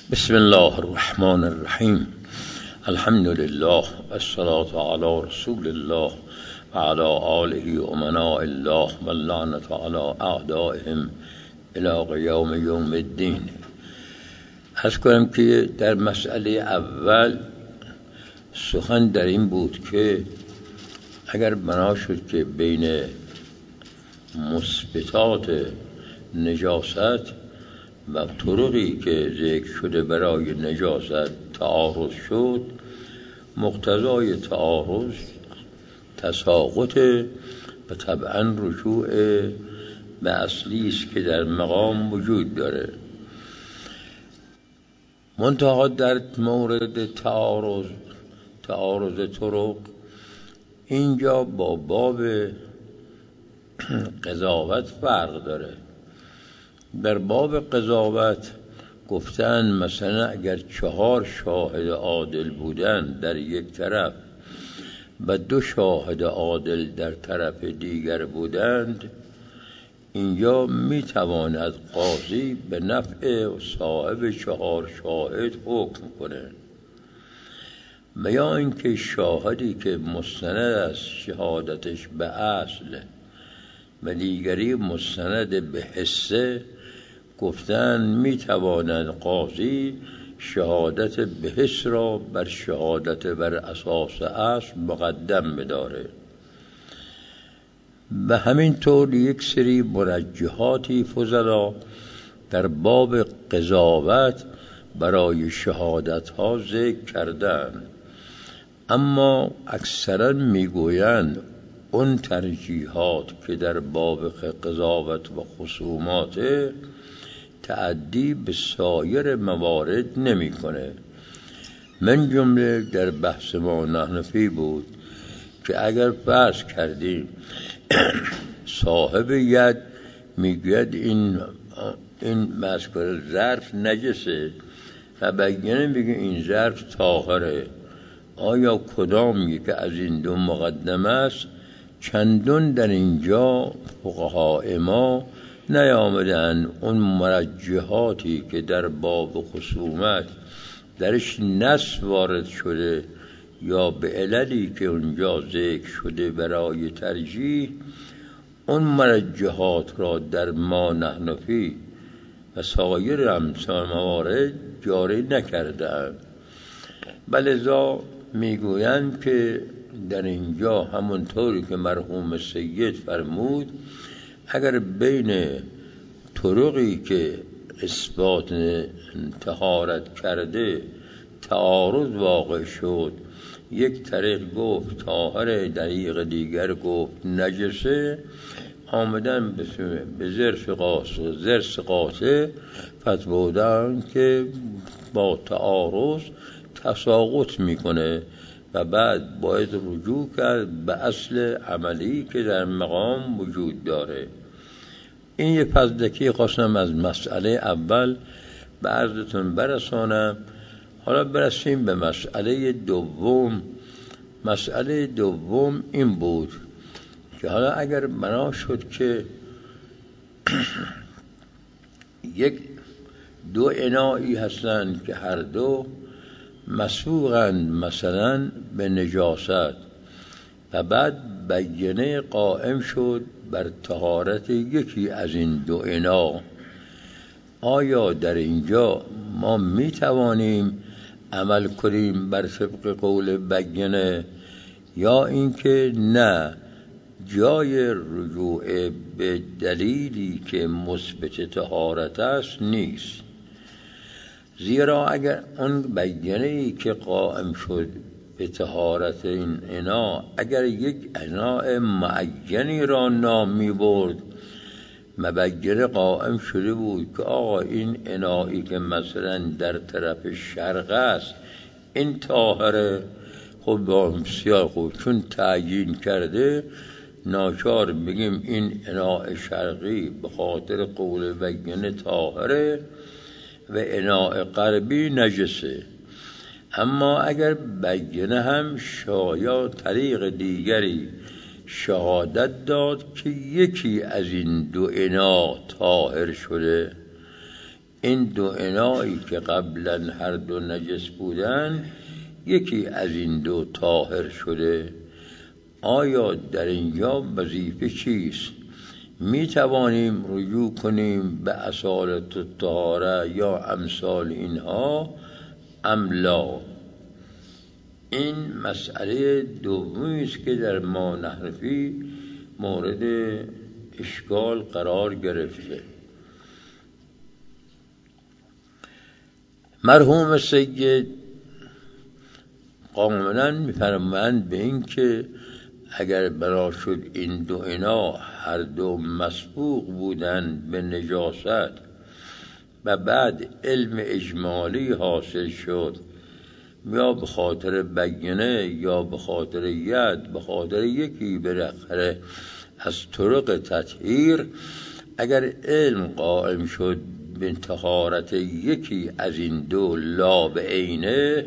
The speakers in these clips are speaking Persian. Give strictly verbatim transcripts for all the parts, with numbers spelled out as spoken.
بسم الله الرحمن الرحیم. الحمد لله والصلاة علی رسول الله و علی آله امناء الله و اللعنة علی اعدائهم الی قیام یوم الدین. عرض کنم که در مسئله اول سخن در این بود که اگر بنا شد که بین مثبتات نجاست و طرقی که ذکر شده برای نجاست تعارض شد، مقتضای تعارض تساقط و طبعا رجوع به اصلی است که در مقام وجود داره. منتها در مورد تعارض تعارض طرق اینجا با باب قضاوت فرق داره. در باب قضاوت گفتن مثلا اگر چهار شاهد عادل بودن در یک طرف و دو شاهد عادل در طرف دیگر بودند، اینجا میتواند قاضی به نفع صاحب چهار شاهد حکم کنه، و یا اینکه شاهدی که مستند است شهادتش به اصل و دیگری مستند به حصه، گفتن میتواند قاضی شهادت به حس را بر شهادت بر اساس اصل مقدم بداره. و همینطور یک سری مرجحاتی فضلا در باب قضاوت برای شهادت ها ذکر کردن، اما اکثرا میگویند اون ترجیحات که در باب قضاوت و خصومات تعدی به سایر موارد نمی کنه. من جمله در بحث ما نحنفی بود که اگر فرض کردیم صاحب ید میگوید این این مذکور ظرف نجسه و بگینه میگه این ظرف طاهره، آیا کدام یک از این دو مقدم است؟ چندون در اینجا فقهای ما نیامدن اون مرجحاتی که در باب خصومت درش نص وارد شده یا به عللی که اونجا ذکر شده برای ترجیح، اون مرجحات را در ما نحنفی و سایر امثال موارد جاری نکردند. بلذا میگویند که در اینجا همونطوری که مرحوم سید فرمود، اگر بین طرقی که اثبات طهارت کرده تعارض واقع شد، یک طریق گفت طاهر، طریق دیگر گفت نجسه، آمدن به ظرف قاطع ظرف قاطع فتوا دادن که با تعارض تساقط میکنه و بعد باید رجوع کرد به اصل عملی که در مقام وجود داره. این یه پزدکی خواستم از مسئله اول به عرضتون برسانم. حالا برسیم به مسئله دوم. مسئله دوم این بود که حالا اگر بنا شد که یک دو انایی هستند که هر دو مسبوقند مثلا به نجاست و بعد بینه قائم شد بر طهارت یکی از این دو انا، آیا در اینجا ما می توانیم عمل کنیم بر طبق قول بینه، یا اینکه نه، جای رجوع به دلیلی که مثبت طهارت است نیست؟ زیرا اگر اون بینه‌ای که قائم شد به طهارت این انا، اگر یک انا معینی را نام می برد، مبینه قائم شده بود که آقا این انایی که مثلا در طرف شرق است این طاهره، خب با بسیار خوب، چون تعیین کرده ناچار بگیم این انا شرقی به خاطر قول بینه طاهره و اناء غربی نجسه. اما اگر بینه هم شایا طریق دیگری شهادت داد که یکی از این دو انا طاهر شده، این دو انایی که قبلا هر دو نجس بودن یکی از این دو طاهر شده. آیا در اینجا وظیفه چیست؟ می توانیم رجوع کنیم به اصالت الطهاره یا امثال اینها ام لا؟ این مسئله دومی است که در ما نحرفی مورد اشکال قرار گرفته. مرحوم سید کاملا می‌فرمایند به این که اگر بنا شد این دو انا هر دو مسبوق بودند به نجاست و بعد علم اجمالی حاصل شد، یا به خاطر بینه یا به خاطر ید، به خاطر یکی بالاخره از طرق تطهیر، اگر علم قائم شد به طهارت یکی از این دو لا به عینه،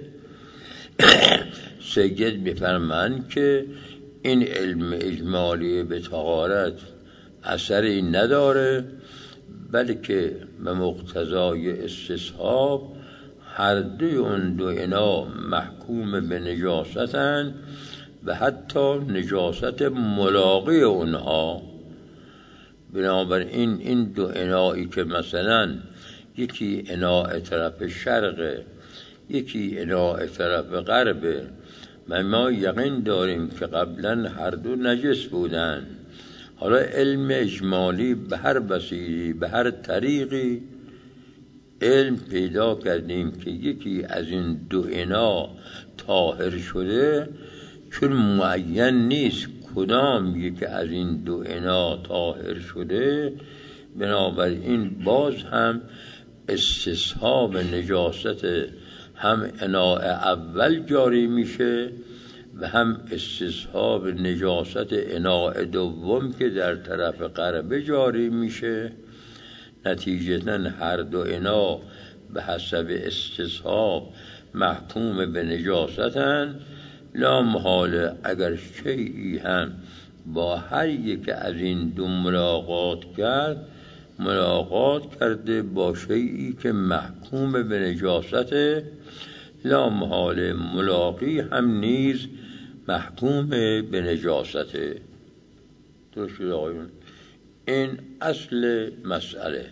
سید می‌فرمایند که این علم اجمالی به طهارت اثری نداره، بلکه به مقتضای استصحاب هر دوی اون دو انا محکوم به نجاستن و حتی نجاست ملاقی اونها. بنابراین این دو انایی که مثلا یکی انا طرف شرق یکی انا طرف غرب و ما یقین داریم که قبلا هر دو نجس بودن، حالا علم اجمالی به هر وسیله به هر طریقی علم پیدا کردیم که یکی از این دو انا طاهر شده، چون معین نیست کدام یکی از این دو انا طاهر شده، بنابراین باز هم استصحاب نجاست هم انا اول جاری میشه و هم استصحاب نجاست انا دوم که در طرف غرب جاری میشه. نتیجتاً هر دو انا به حسب استصحاب محکوم به نجاستن. لا محاله اگر شیئی هم با هر یک از این دو ملاقات کرد، ملاقات کرده با شیئی که محکوم به نجاسته، لا محاله ملاقی هم نیز محکوم به نجاسته. درست شد آقایون؟ این اصل مسئله.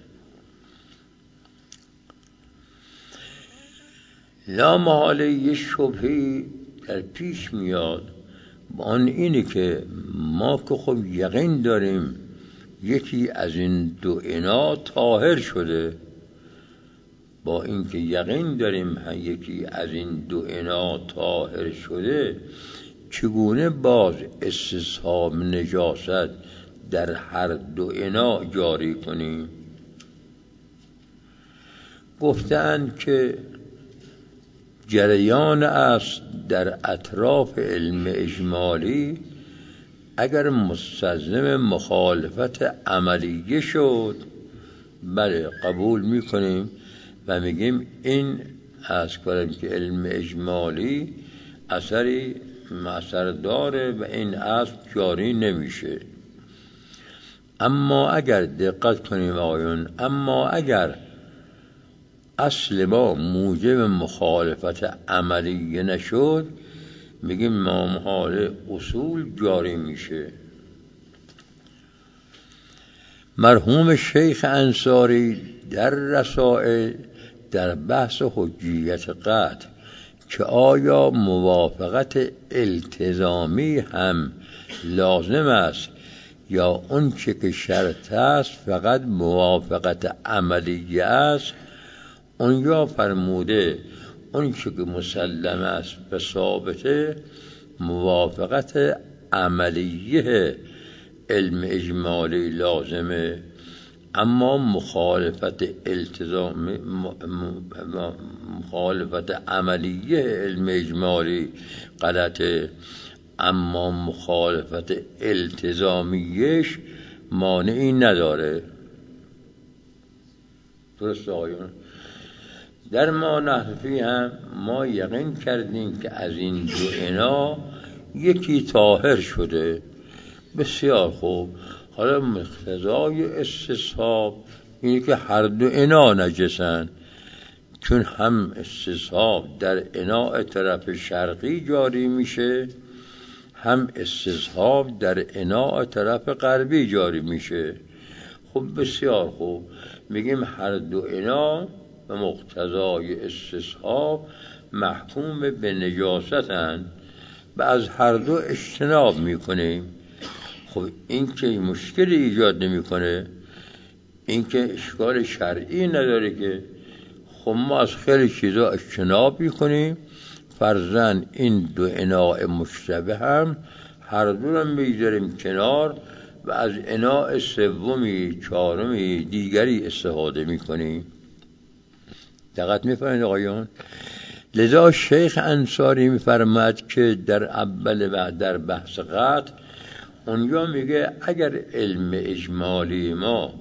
لا محاله یه شبهی در پیش میاد، با آن اینه که ما که خب یقین داریم یکی از این دو انا طاهر شده، با اینکه یقین داریم یکی از این دو انا طاهر شده، چگونه باز استصحاب نجاست در هر دو انا جاری کنیم؟ گفتند که جریان است در اطراف علم اجمالی، اگر مستلزم مخالفت عملیه شد، بله قبول میکنیم و میگیم این از کنیم که علم اجمالی اثری اثر داره و این اصل جاری نمیشه. اما اگر دقت کنیم آقایون، اما اگر اصل ما موجب مخالفت عملیه نشد، میگیم مامحال اصول جاری میشه. مرحوم شیخ انصاری در رسائل در بحث حجیت قطع که آیا موافقت التزامی هم لازم است یا اون چه که شرط است فقط موافقت عملیه است، اونجا فرموده اون چه که مسلم است و ثابته موافقت عملیه علم اجمالی لازمه، اما مخالفت التزامی مخالفت عملیه علم اجمالی غلطه، اما مخالفت التزامیش مانعی نداره. درست آقایون؟ در ما نحفی هم ما یقین کردیم که از این دو انا یکی طاهر شده. بسیار خوب، حالا مقتضای استصحاب اینه که هر دو انا نجسن، چون هم استصحاب در اناء طرف شرقی جاری میشه، هم استصحاب در اناء طرف غربی جاری میشه. خب بسیار خوب، میگیم هر دو انا به مقتضای استصحاب محکوم به نجاستن و از هر دو اجتناب میکنیم. خب این که مشکلی ایجاد نمیکنه، این که اشکال شرعی نداره که. خب ما از خیلی چیزا اجتناب میکنیم، فرضاً این دو اناء مشتبه هم هر دو رو میذاریم کنار و از اناء سومی چهارمی دیگری استفاده میکنیم. دقت میفرمایید آقایان؟ لذا شیخ انصاری میفرماد که در اول و در بحث قطع اونجا میگه اگر علم اجمالی ما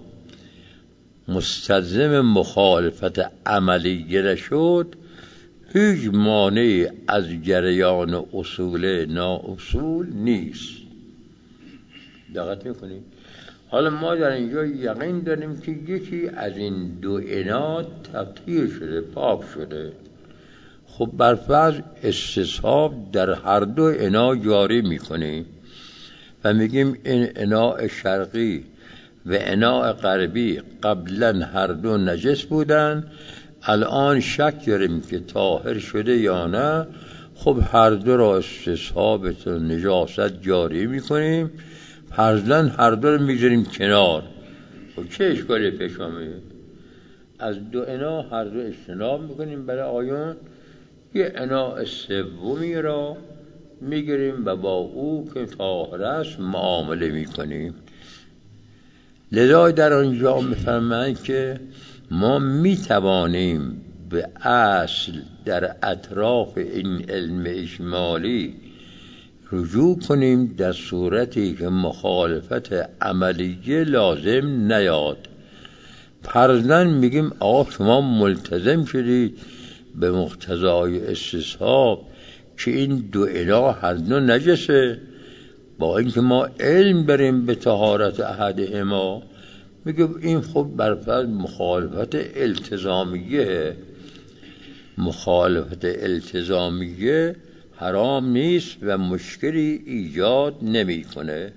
مستلزم مخالفت عملی نشد، هیچ مانعی از جریان اصول نااصول نیست. دقت میکنید؟ حالا ما در اینجا یقین داریم که یکی از این دو انا تطهیر شده، پاک شده. خب برفرض استصحاب در هر دو انا جاری میکنیم و میگیم این اناء شرقی و اناء غربی قبلا هر دو نجس بودن، الان شک داریم که طاهر شده یا نه. خب هر دو را استصحاب نجاست جاری میکنیم، فرضاً هر دو رو میذاریم کنار. خب چه اشکالی پیش آمده؟ از دو انا هر دو اجتناب میکنیم برای آیون، یه اناء سومی را میگیریم و با او که طاهر است معامله میکنیم. لذا در آنجا میفرمایند که ما میتوانیم به اصل در اطراف این علم اجمالی رجوع کنیم در صورتی که مخالفت عملیه لازم نیاد. فرضاً میگیم آقا شما ملتزم شدید به مقتضای استصحاب که این دو انا هر دو نجسه، با اینکه ما علم بریم به طهارت احدهما، میگه این خب برفرض مخالفت التزامیه. مخالفت التزامیه حرام نیست و مشکلی ایجاد نمیکنه.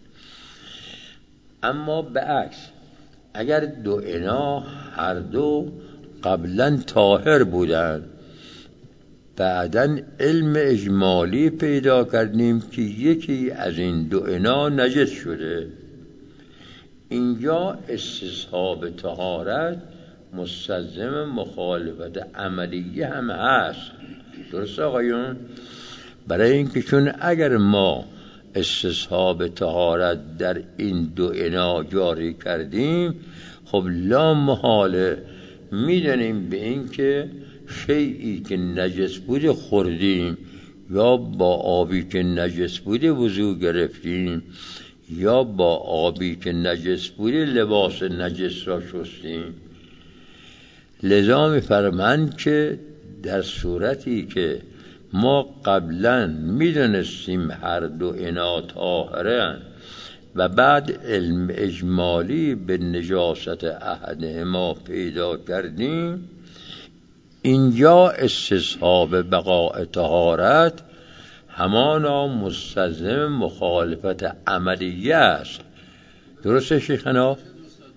اما به عکس اگر دو انا هر دو قبلا طاهر بودن، بعداً علم اجمالی پیدا کردیم که یکی از این دو انا نجس شده، اینجا استصحاب طهارت مستلزم مخالفت عملیه هم هست. درست آقایون؟ برای اینکه چون اگر ما استصحاب طهارت در این دو انا جاری کردیم، خب لا محاله میدونیم به این که شیئی که نجس بوده خوردیم، یا با آبی که نجس بوده وضو گرفتیم، یا با آبی که نجس بوده لباس نجس را شستیم. لذا می‌فرمایند که در صورتی که ما قبلا میدونستیم هر دو انا طاهرن و بعد علم اجمالی به نجاست احدهما پیدا کردیم، اینجا استصحاب بقاء طهارت همانا مستلزم مخالفت عملیه است. درسته شیخنا؟ استصحاب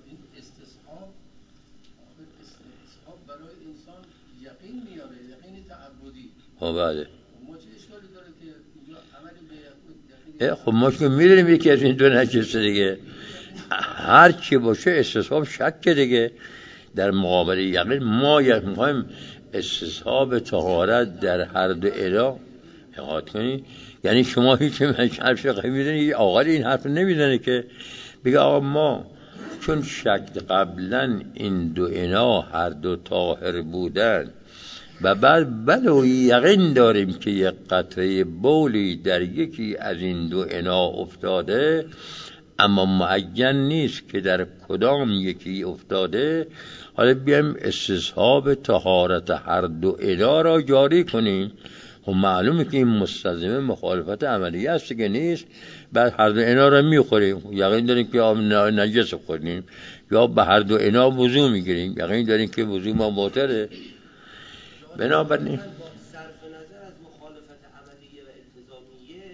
استصحاب برای انسان یقین میاره، یقین تعبدی. خب بله. ما چه اشکالی داره که اینجا عملی به یقین؟ خب ما که میدونیم یکی از این دو نجسه دیگه، هر چی باشه استصحاب شک دیگه. در مقابل یقین ما یک میخوایم استصحاب طهارت در هر دو انا احاط کنی. یعنی شما هیچ حرف شقی میزنی، آقا این حرف نمیزنه که بگه آقا ما چون شک قبلا این دو انا هر دو طاهر بودن و بعد ولو یقین داریم که یک قطره بولی در یکی از این دو انا افتاده، اما معین نیست که در کدام یکی افتاده، حالا بیایم استصحاب طهارت هر دو انا را جاری کنیم. خب معلومه که این مستلزم مخالفت عملیه است که نیست. بعد هر دو اینا رو میخوریم، یقین داریم که آب نجس خوردیم، یا به هر دو اینا وضو میگیریم، یقین داریم که وضو ما باطله. بنابراین صرف نظر از مخالفت عملیه و التزامیه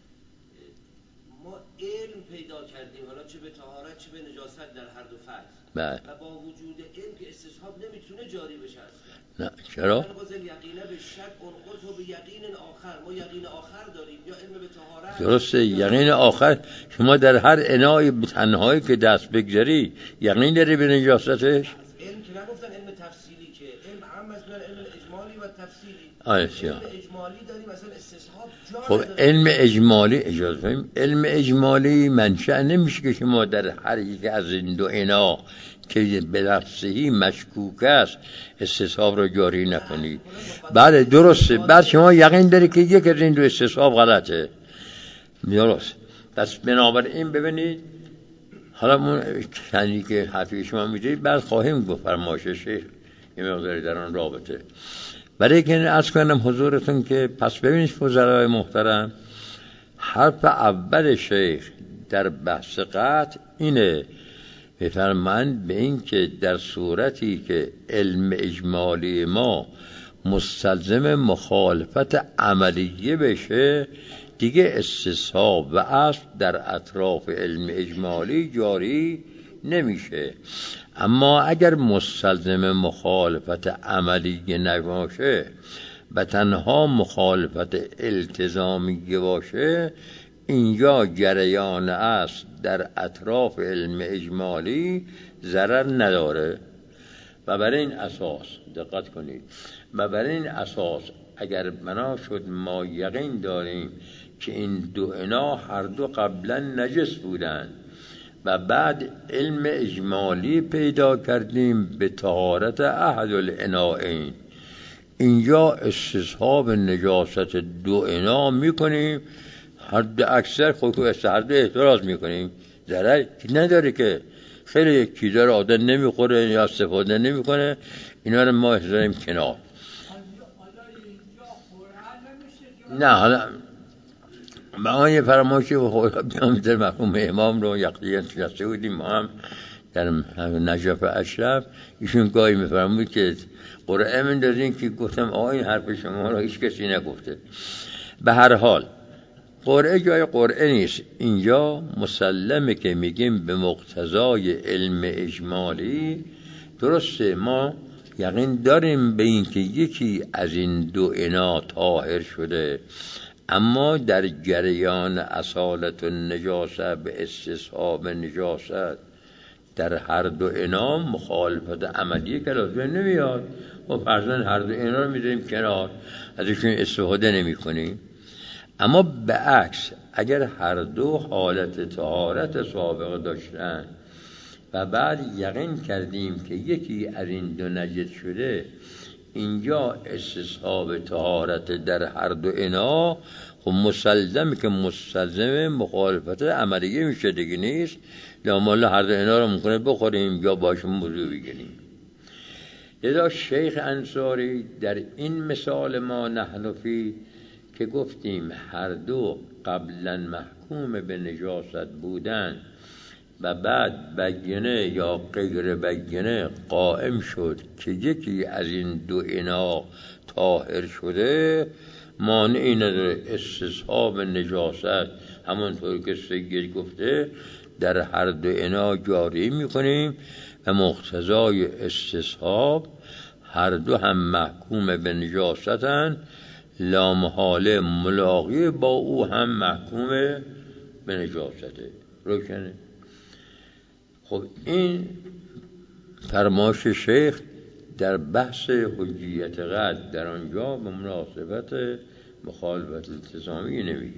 ما علم پیدا کردیم، حالا چه به طهارت چه به نجاست در هر دو فرض، بله. و با وجود علم که استصحاب نمیتونه جاری بشه اصلا. نه چرا؟ یقینه به شک انقض و به یقین آخر، ما یقین آخر داریم یا علم به طهارت. درسته، یقین آخر. شما در هر انای تنهایی که دست بگذاری یقین داری به نجاستش؟ علم که نگفتن علم تفصیلی، که علم عام است، علم اجمالی و تفصیلی. علم اجمالی داریم مثلا استصحاب جا خب علم اجمالی، اجازه کنیم، علم اجمالی منشأ نمیشه که شما در هر یک از این دو انا که به نفسهی مشکوک است استصحاب رو جاری نکنید. بله درسته، بعد شما یقین داری که یک از این دو استصحاب غلطه. درست. پس بنابراین ببینید، حالا اون چندی که حرفی شما میدید بعد خواهیم گفت فرمایش شیخ یه مقداری در آن رابطه. برای که عرض کنم حضورتون که پس ببینید فضلای محترم، حرف اول شیخ در بحث قطع اینه، بفرمایند به این که در صورتی که علم اجمالی ما مستلزم مخالفت عملیه بشه دیگه استصحاب و اصل در اطراف علم اجمالی جاری نمیشه. اما اگر مستلزم مخالفت عملیه نباشه و تنها مخالفت التزامی باشه، اینجا جریان اصل در اطراف علم اجمالی ضرر نداره. و بر این اساس دقت کنید، و بر این اساس اگر بنا شد ما یقین داریم که این دو انا هر دو قبلا نجس بودند و بعد علم اجمالی پیدا کردیم به طهارت احد الانائین، اینجا استصحاب نجاست دو انا میکنیم، هر دو اکثر خود هر دو احتراز میکنیم، ضرر نداره که خیلی چیزا رو آدم نمیخوره یا استفاده نمیکنه، اینا رو ما احترام کنار. نه حالا با آن یه فرمایشی و خدا بیامده مرحوم امام رو یقیقا نشسته بودیم ما هم در نجف اشرف، ایشون گاهی میفرمود که قرعه مندازین، که گفتم آقا این حرف شما رو هیچ کسی نگفته. به هر حال قرعه جای قرعه نیست، اینجا مسلمه که میگیم به مقتضای علم اجمالی. درسته ما یقین داریم به این که یکی از این دو انا طاهر شده، اما در جریان اصالت و نجاست به استصحاب نجاست در هر دو انا مخالفت عملی که لازم نمیاد، و فرضاً هر دو انا رو میذاریم کنار، ازشون استفاده نمی کنیم. اما به عکس اگر هر دو حالت طهارت سابقه داشتن و بعد یقین کردیم که یکی از این دو نجس شده، اینجا استصحاب طهارت در هر دو انا خب مسلزم که مستلزم مخالفت عملیه میشه دیگه نیست، لامالا هر دو انا رو ممکنه بخوریم یا باشون وضو بگیریم. لذا شیخ انصاری در این مثال ما نحنفی که گفتیم هر دو قبلا محکوم به نجاست بودن و بعد بگینه یا غیر بگینه قائم شد که یکی از این دو انا طاهر شده، مانعی نداره استصحاب نجاست همونطور که سید گفته در هر دو انا جاری میکنیم و مقتضای استصحاب هر دو هم محکوم به نجاستن، لامحاله ملاقی با او هم محکوم به نجاسته. روشنه؟ خب این فرمایش شیخ در بحث حجیت قطع در آنجا به مناسبت مخالفت التزامی نمیگه.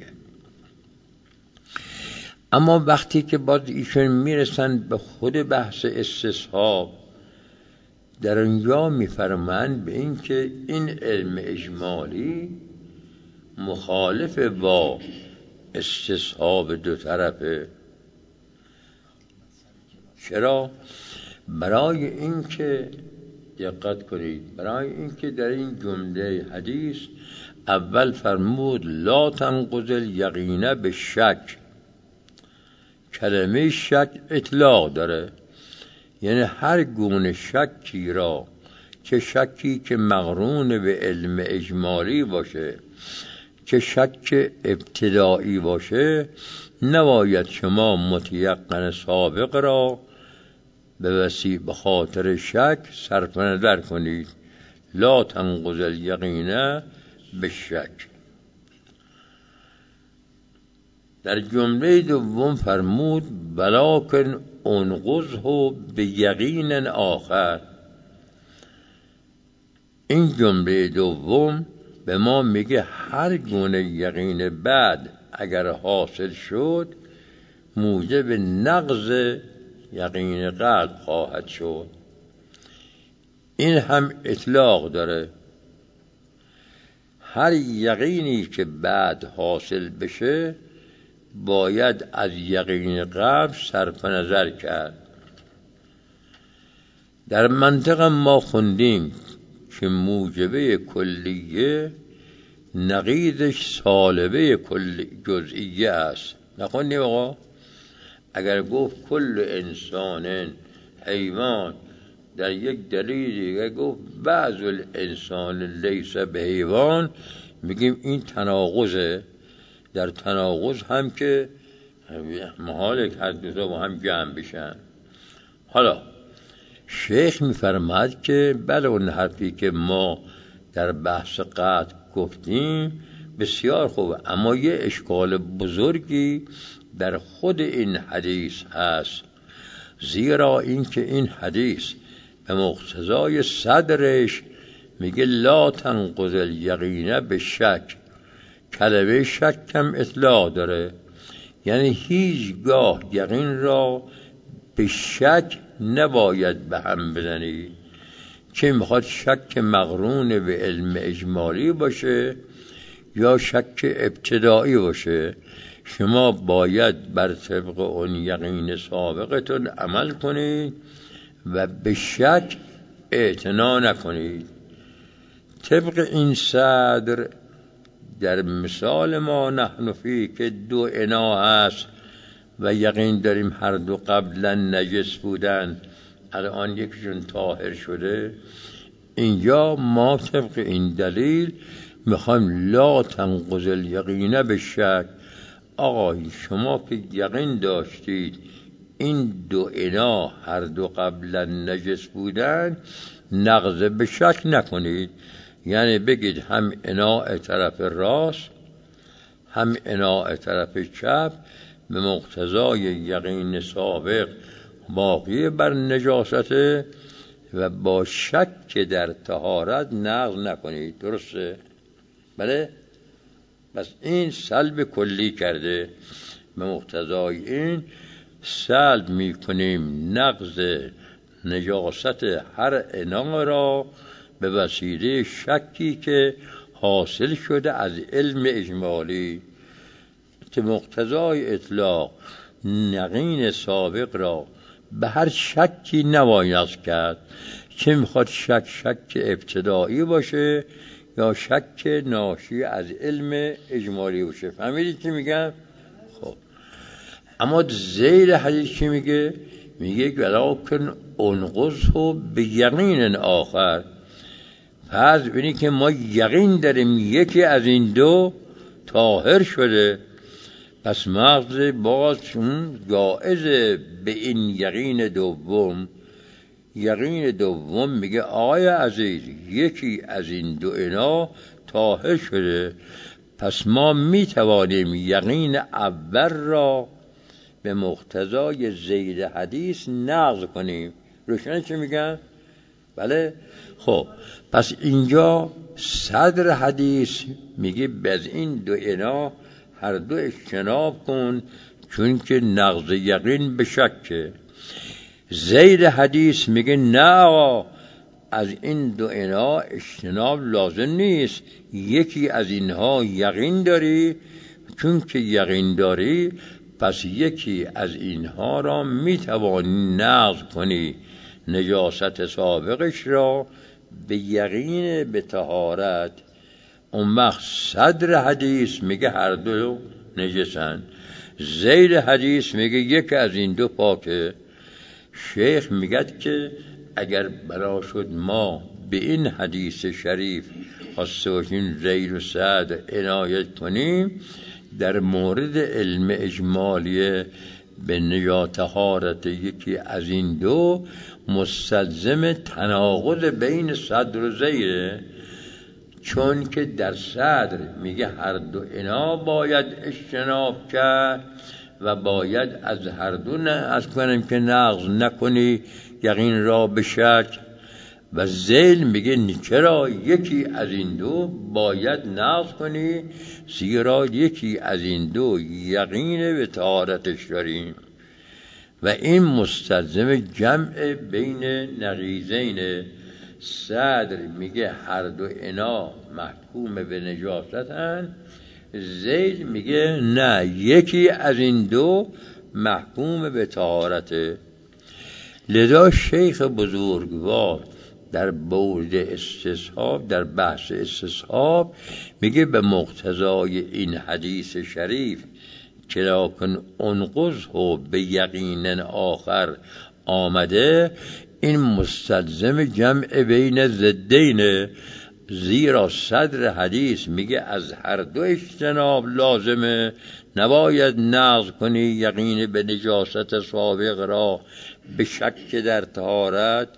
اما وقتی که باز ایشون میرسن به خود بحث استصحاب، در آنجا میفرمایند به این که این علم اجمالی مخالف با استصحاب دو طرفه. چرا؟ برای این که دقت کنید. برای اینکه در این جمله حدیث اول فرمود لا تنقض الیقین به شک. کلمه شک اطلاق داره، یعنی هر گونه شکی را، چه شکی که مقرون به علم اجمالی باشه، چه شک ابتدایی باشه، نباید شما متیقن سابق را به وسیله به خاطر شک صرف نظر کنید. لا تنقض الیقین بالشک. در جمله دوم فرمود ولکن انقضه به یقین آخر. این جمله دوم به ما میگه هر گونه یقین بعد اگر حاصل شد موجب نقض یقین قلب خواهد شد. این هم اطلاق داره. هر یقینی که بعد حاصل بشه باید از یقین قلب صرف نظر کرد. در منطق ما خوندیم که موجبه کلیه نقیضش سالبه کلی جزئیه است. نخوندیم آقا؟ اگر گفت کل انسان حیوان، در یک دلیل دیگه گفت بعض الانسان لیس به حیوان، میگیم این تناقضه. در تناقض هم که محاله که هر دو تا با هم جمع بشن. حالا شیخ میفرماد که بله اون حرفی که ما در بحث قطع گفتیم بسیار خوبه، اما یه اشکال بزرگی در خود این حدیث هست. زیرا اینکه این حدیث به مقتضای صدرش میگه لا تنقض الیقین به شک. کلمه شک هم اطلاق داره، یعنی هیچگاه یقین را به شک نباید به هم بزنی. چه میخواد شک مقرون به علم اجمالی باشه یا شک ابتدایی باشه، شما باید بر طبق اون یقین سابقتون عمل کنید و به شک اعتنا نکنید. طبق این صدر در مثال ما نحن فی که دو انا هست و یقین داریم هر دو قبلا نجس بودن، الان یکیشون طاهر شده، اینجا ما طبق این دلیل میخوایم لا تنقض الیقین به شک. آقا شما که یقین داشتید این دو انا هر دو قبلا نجس بودن، نقض به شک نکنید. یعنی بگید هم اناء طرف راست هم اناء طرف چپ به مقتضای یقین سابق باقی بر نجاسته و با شک در طهارت نقض نکنید. درسته؟ بله؟ بس این سلب کلی کرده. به مقتضای این سلب میکنیم نقض نجاست هر اناء را به وسیله شکی که حاصل شده از علم اجمالی. که مقتضای اطلاق یقین سابق را به هر شکی نباید کرد، چه میخواد شک شک ابتدایی باشه یا شک ناشی از علم اجمالی باشه. فهمیدید چی میگم؟ خب اما زیر حدیث چی میگه؟ میگه ولکن انقضه به یقین آخر. فرض بینی که ما یقین داریم یکی از این دو طاهر شده، پس مغز باز چون جائزه به این یقین دوم. یقین دوم میگه آقای عزیز یکی از این دو انا طاهر شده، پس ما میتوانیم یقین اول را به مقتضای زید حدیث نقض کنیم. روشنه چه میگن؟ بله. خب پس اینجا صدر حدیث میگه از این دو انا هر دو اجتناب کن چون که نقض یقین به شکه. زید حدیث میگه نه آقا از این دو انا اجتناب لازم نیست، یکی از اینها یقین داری، چون که یقین داری پس یکی از اینها را میتوانی نقض کنی. نجاست سابقش را به یقین به طهارت. اون وقت صدر حدیث میگه هر دو نجسن، ذیل حدیث میگه یک از این دو پاکه. شیخ میگه که اگر بنا شد ما به این حدیث شریف خواسته باشیم ذیل و صدر عنایت کنیم، در مورد علم اجمالی به نجات طهارت یکی از این دو مستلزم تناقض بین صدر و ذیله، چون که در صدر میگه هر دو انا باید اجتناب کرد و باید از هر دو نه از کنیم که نقض نکنی یقین را به شک، و ذیل میگه چرا یکی از این دو باید نقض کنی زیرا یکی از این دو یقین به طهارتش داریم. و این مستلزم جمع بین نقیضین. صدر میگه هر دو انا محکوم به نجاستن، ذیل میگه نه یکی از این دو محکوم به طهارته. لذا شیخ بزرگوار در بعد استصحاب، در بحث استصحاب میگه به مقتضای این حدیث شریف که لکن انقضه به یقین آخر آمده، این مستلزم جمع بین ضدین، زیرا صدر حدیث میگه از هر دو اجتناب لازمه، نباید نقض کنی یقین به نجاست سابق را به شک در طهارت.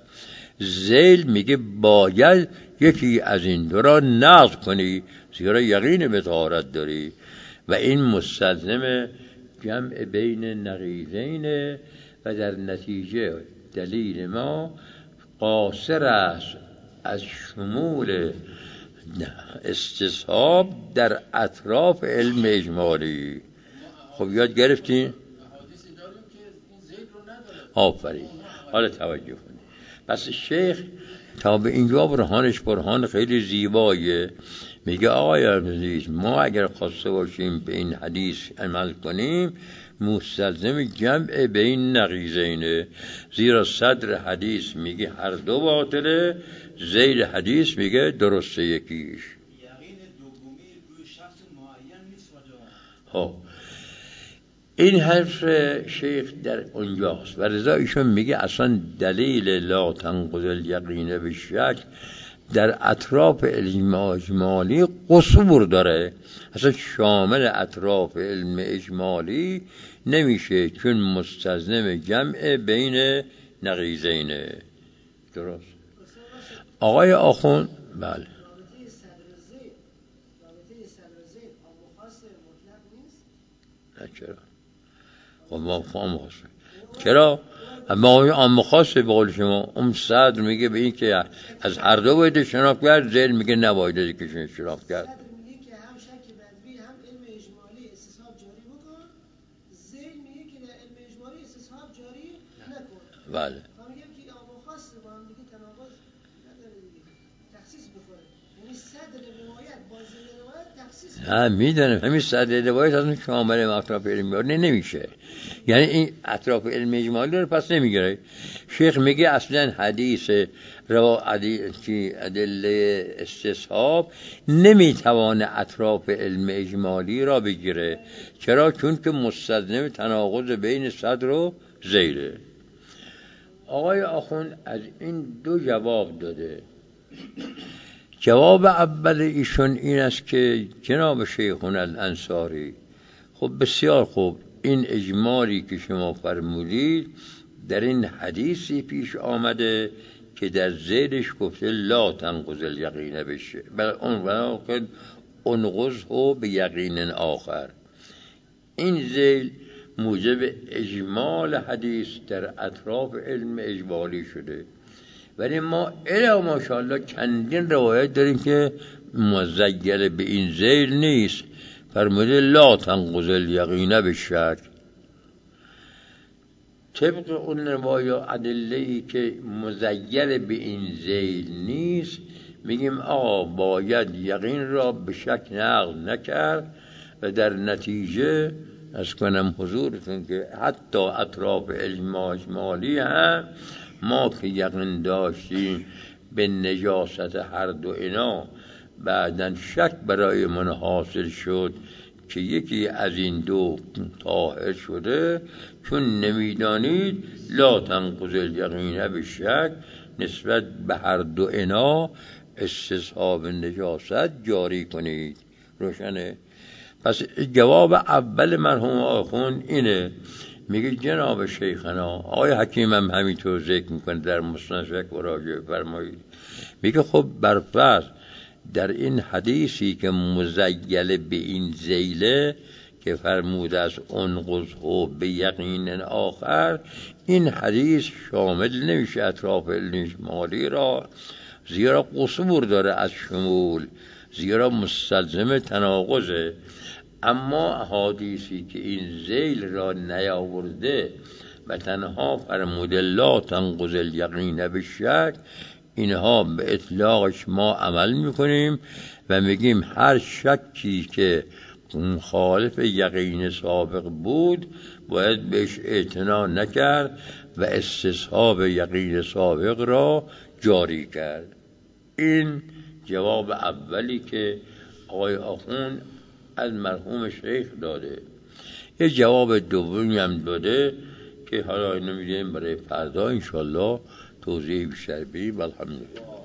ذیل میگه باید یکی از این دو را نقض کنی زیرا یقین به طهارت داری. و این مستلزم جمع بین نقیضین و در نتیجه دلیل ما قاصر است از شمول استصحاب در اطراف علم اجمالی. خب یاد گرفتین؟ حدیثی داریم که این ذیل رو نداره. آفرین، حالا توجه کنید. پس شیخ تا به اینجا برهانش برهان خیلی زیبایه. میگه آقای عزیز ما اگر خواسته باشیم به این حدیث عمل کنیم مستلزم جمع بین نقیضینه، زیرا صدر حدیث میگه هر دو باطله، ذیل حدیث میگه درسته یکیش. یقین دومی روی شخص معین نیست. خب این حرف شیخ در اونجاست و رضا ایشون میگه اصلا دلیل لا تنقض الیقین به شک در اطراف علم اجمالی قصور داره، اصلا شامل اطراف علم اجمالی نمیشه چون مستلزم جمع بین نقیضینه. درست آقای آخوند؟ بله. رابطه صدر ذیل رابطه صدر ذیل با مخاص مطلق نیست؟ نه چرا؟ خب ما فهم خواست چرا؟ اما آن خاص به قول شما اون صدر میگه به این که از هر دو باید اجتناب کرد، ذیل میگه نباید که اجتناب کرد. صدر میگه که هم شک بدوی هم علم اجمالی استصحاب جاری بکن، ذیل میگه که در علم اجمالی استصحاب جاری نکن. بله. ما میگیم که آن خاص با هم دیگه تناقض نداره دیگه، تخصیص بکنه. یعنی صدر روایت با ذیل روایت تخصیص. ها میدونم همین صدر روایت اصلا شامل اطراف علم اجمالی نمیشه، یعنی این اطراف علم اجمالی رو پس نمیگیره. شیخ میگه اصلا حدیث روا ادله استصحاب نمیتوانه اطراف علم اجمالی را بگیره. چرا؟ چون که مستلزم تناقض بین صدر و ذیله. آقای آخوند از این دو جواب داده. جواب اول ایشون این است که جناب شیخنا الانصاری خب بسیار خوب، این اجمالی که شما فرمودید در این حدیثی پیش آمده که در ذیلش گفته لا تنقض الیقین بشه، بل اون وقت انقضه به یقین آخر. این ذیل موجب اجمال حدیث در اطراف علم اجمالی شده، ولی ما الا ماشاءالله چندین روایت داریم که مزگل به این ذیل نیست. فرموده لا تنقض الیقین بالشک. طبق اون روایات ادله‌ای که مزگل به این ذیل نیست میگیم آقا باید یقین را به شک نقض نکرد و در نتیجه از کنم حضورتون که حتی اطراف علم اجمالی هم ما که یقین داشتیم به نجاست هر دو اینا، بعدن شک برای من حاصل شد که یکی از این دو طاهر شده، چون نمیدانید لا تنقض الیقین بالشک، نسبت به هر دو اینا استصحاب نجاست جاری کنید. روشنه؟ پس جواب اول مرحوم آخوند اینه، میگه جناب شیخنا، آقای حکیم هم همینطور ذکر میکنه در مسندش مراجعه فرمایید، میگه خب برفرض در این حدیثی که مزیل به این زیله که فرموده از انقضه به یقین آخر، این حدیث شامل نمیشه اطراف اجمالی را، زیرا قصور داره از شمول، زیرا مستلزم تناقضه. اما احادیثی که این ذیل را نیاورده و تنها فرموده لا تنقض الیقین بالشک، اینها به اطلاقش ما عمل میکنیم و میگیم هر شکی که مخالف یقین سابق بود باید بهش اعتنا نکرد و استصحاب یقین سابق را جاری کرد. این جواب اولی که آقای آخوند از مرحوم شیخ داده. یه جواب دومی هم داده که حالا اینو میدیم برای فردا انشالله توضیح بیشتر بدیم. الحمدلله.